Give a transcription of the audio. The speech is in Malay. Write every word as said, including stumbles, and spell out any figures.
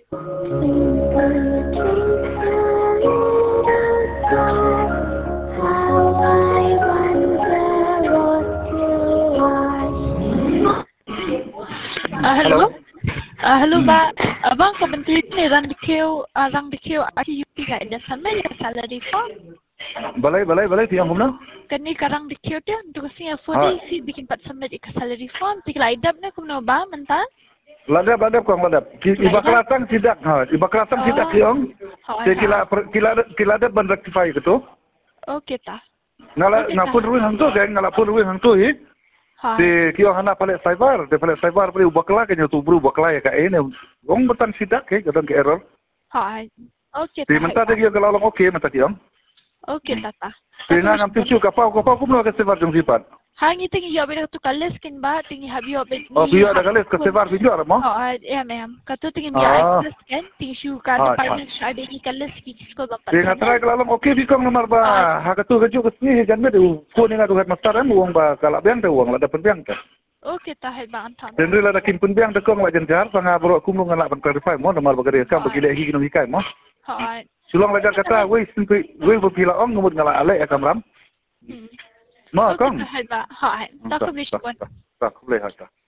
Uh, hello. Uh, hello ba. Abang kementerian ni rang dikeu uh, rang dikeu aki yupi ka ada sampai ya salary form. Balai balai balai tiang kumna. Kani karang dikeu dia untuk si afodi si bikin pat submit ka salary form. Tikla idap na kumna ba mentan. Ladap ladap kong ladap. Iba kelatang tidak ha. Iba kelatang tidak kiong. Kila kila kila ada ban rectify gitu. Okey ta. Ngala ngapun ruin hang tu kan ngala pun ruin hang tu hi. Si kiong hana palet cyber, de palet cyber pali ubah kelak nya tu bru ubah kelak ka ini. Wong betan sidak ke kadang ke error. Ha. Okey ta. Si menta de kiong kalau okey menta kiong. Okey ta ta. Dengan ngam tisu kapau kapau kumno ke cyber jong sifat. Hangi tingi yo be tu kalis kin ba tingi habi yo be. Oh biar ada kalis ke cyber video ada mo. Ha ya ma'am. Katu tingi biar access kan tisu ka depan shay be kalis ki kisko ba. Dengan try kalau okey bikong nomor ba ha katu keju ke sini jan me du ko ni ngadu hat mastaran uang ba kala biang te uang la dapat biang te. Okey ta hai ba antam. Dendri la dakin pun biang te kong la jan jar sanga bro kumno ngala ban clarify mo nomor bagari kam bagi le hi gino hikai mo. Ha. Sulong lajar kata wei simpi wei berpila ong ngumut ngala ale ya kamram. Mo kong. Hai ba. Ha. Tak boleh buat. Tak boleh hata.